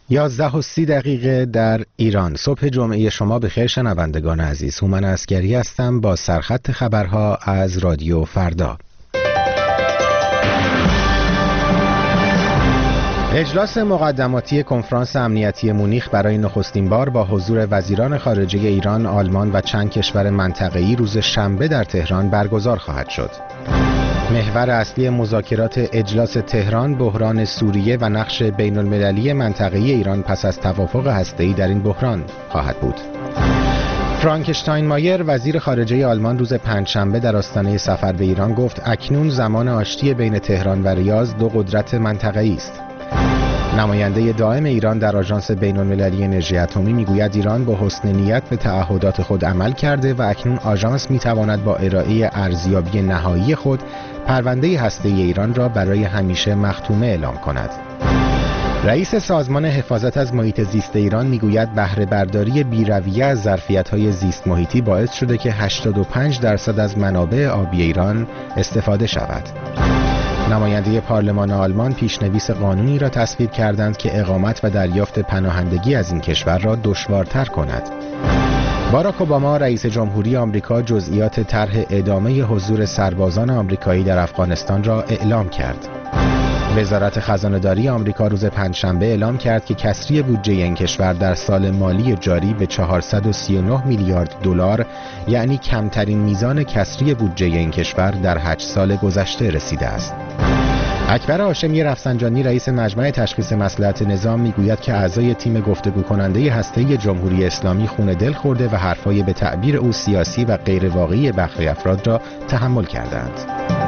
11:30 در ایران. صبح جمعه شما بخیر شنوندگان عزیز. هومن عسگری هستم با سرخط خبرها از رادیو فردا. اجلاس مقدماتی کنفرانس امنیتی مونیخ برای نخستین بار با حضور وزیران خارجه ایران، آلمان و چند کشور منطقه‌ای روز شنبه در تهران برگزار خواهد شد. محور اصلی مذاکرات اجلاس تهران بحران سوریه و نقش بین‌المللی منطقه‌ای ایران پس از توافق هسته‌ای در این بحران خواهد بود. فرانک اشتاینمایر وزیر خارجه آلمان روز پنجشنبه در آستانه سفر به ایران گفت اکنون زمان آشتی بین تهران و ریاض دو قدرت منطقه‌ای است. نماینده دائم ایران در آژانس بین‌المللی انرژی اتمی میگوید ایران با حسن نیت به تعهدات خود عمل کرده و اکنون آژانس میتواند با ارائه ارزیابی نهایی خود پرونده هسته‌ای ایران را برای همیشه مختومه اعلام کند. رئیس سازمان حفاظت از محیط زیست ایران میگوید بهره برداری بی‌رویه از ظرفیت‌های زیست محیطی باعث شده که 85% از منابع آبی ایران استفاده شود. نماینده پارلمان آلمان پیشنویس قانونی را تصویب کردند که اقامت و دریافت پناهندگی از این کشور را دشوارتر کند. باراک اوباما رئیس جمهوری آمریکا جزئیات طرح ادامه حضور سربازان آمریکایی در افغانستان را اعلام کرد. وزارت خزانه‌داری آمریکا روز پنجشنبه اعلام کرد که کسری بودجه این کشور در سال مالی جاری به 439 میلیارد دلار، یعنی کمترین میزان کسری بودجه این کشور در 8 سال گذشته رسیده است. اکبر هاشمی رفسنجانی رئیس مجمع تشخیص مصلحت نظام میگوید که اعضای تیم گفتگو کننده هسته‌ای جمهوری اسلامی خون دل خورده و حرفای به تعبیر او سیاسی و غیر واقعی برخی افراد را تحمل کردند.